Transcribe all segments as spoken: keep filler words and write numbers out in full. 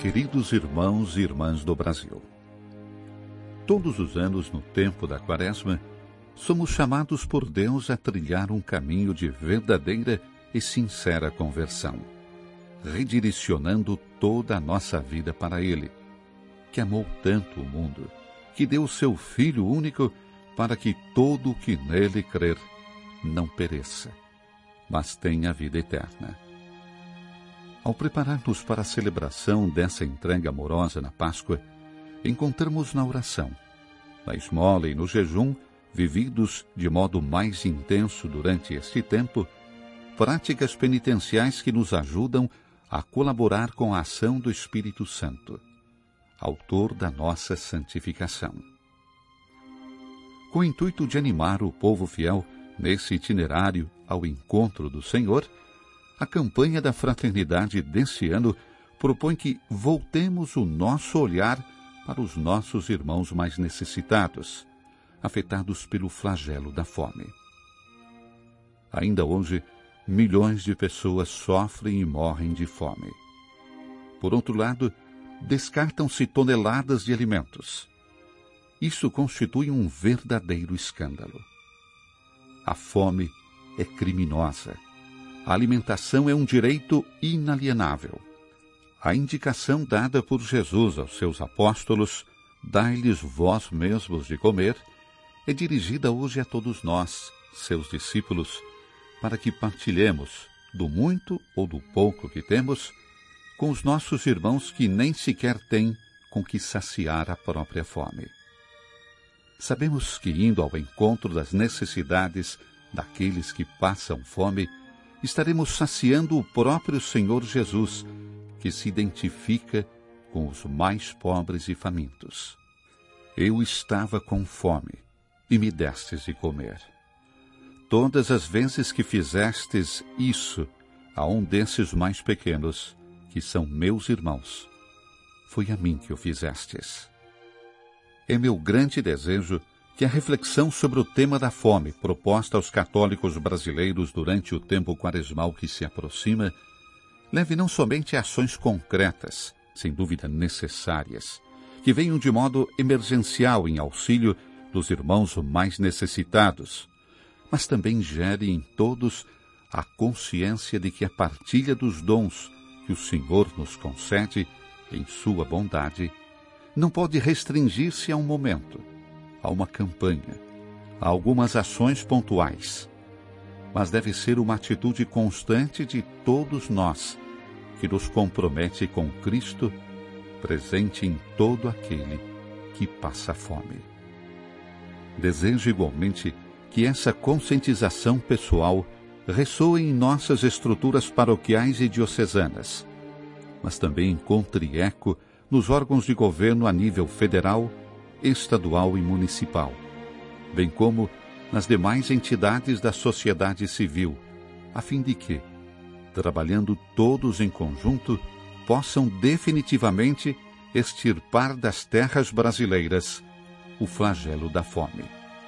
Queridos irmãos e irmãs do Brasil, todos os anos, no tempo da Quaresma, somos chamados por Deus a trilhar um caminho de verdadeira e sincera conversão, redirecionando toda a nossa vida para Ele, que amou tanto o mundo, que deu o seu Filho único para que todo o que nele crer não pereça, mas tenha vida eterna. Ao preparar-nos para a celebração dessa entrega amorosa na Páscoa, encontramos na oração, na esmola e no jejum, vividos de modo mais intenso durante este tempo, práticas penitenciais que nos ajudam a colaborar com a ação do Espírito Santo, autor da nossa santificação. Com o intuito de animar o povo fiel nesse itinerário ao encontro do Senhor, a campanha da fraternidade desse ano propõe que voltemos o nosso olhar para os nossos irmãos mais necessitados, afetados pelo flagelo da fome. Ainda hoje, milhões de pessoas sofrem e morrem de fome. Por outro lado, descartam-se toneladas de alimentos. Isso constitui um verdadeiro escândalo. A fome é criminosa. A alimentação é um direito inalienável. A indicação dada por Jesus aos seus apóstolos, dai-lhes vós mesmos de comer, é dirigida hoje a todos nós, seus discípulos, para que partilhemos do muito ou do pouco que temos com os nossos irmãos que nem sequer têm com que saciar a própria fome. Sabemos que, indo ao encontro das necessidades daqueles que passam fome, estaremos saciando o próprio Senhor Jesus, que se identifica com os mais pobres e famintos. Eu estava com fome, e me destes de comer. Todas as vezes que fizestes isso a um desses mais pequenos, que são meus irmãos, foi a mim que o fizestes. É meu grande desejo que a reflexão sobre o tema da fome proposta aos católicos brasileiros durante o tempo quaresmal que se aproxima leve não somente a ações concretas, sem dúvida necessárias, que venham de modo emergencial em auxílio dos irmãos mais necessitados, mas também gere em todos a consciência de que a partilha dos dons que o Senhor nos concede, em sua bondade, não pode restringir-se a um momento, a uma campanha, a algumas ações pontuais, mas deve ser uma atitude constante de todos nós, que nos compromete com Cristo, presente em todo aquele que passa fome. Desejo igualmente que essa conscientização pessoal ressoe em nossas estruturas paroquiais e diocesanas, mas também encontre eco nos órgãos de governo a nível federal, estadual e municipal, bem como nas demais entidades da sociedade civil, a fim de que, trabalhando todos em conjunto, possam definitivamente extirpar das terras brasileiras o flagelo da fome.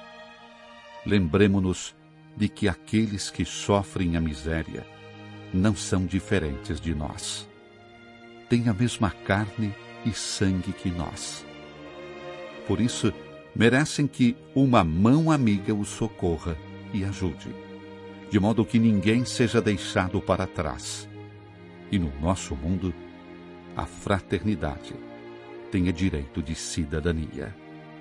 Lembremo-nos de que aqueles que sofrem a miséria não são diferentes de nós. Têm a mesma carne e sangue que nós. Por isso, merecem que uma mão amiga os socorra e ajude, de modo que ninguém seja deixado para trás. E no nosso mundo, a fraternidade tenha direito de cidadania.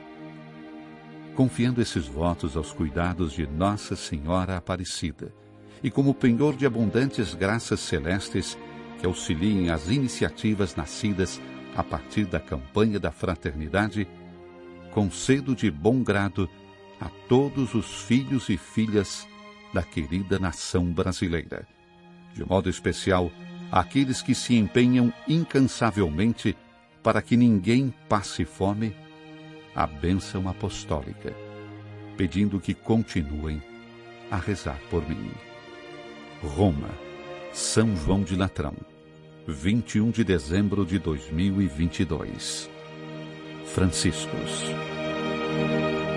Confiando esses votos aos cuidados de Nossa Senhora Aparecida, e como penhor de abundantes graças celestes que auxiliem as iniciativas nascidas a partir da campanha da fraternidade, concedo de bom grado a todos os filhos e filhas da querida nação brasileira, de modo especial àqueles que se empenham incansavelmente para que ninguém passe fome, a bênção apostólica, pedindo que continuem a rezar por mim. Roma, São João de Latrão, vinte e um de dezembro de dois mil e vinte e dois. Franciscus.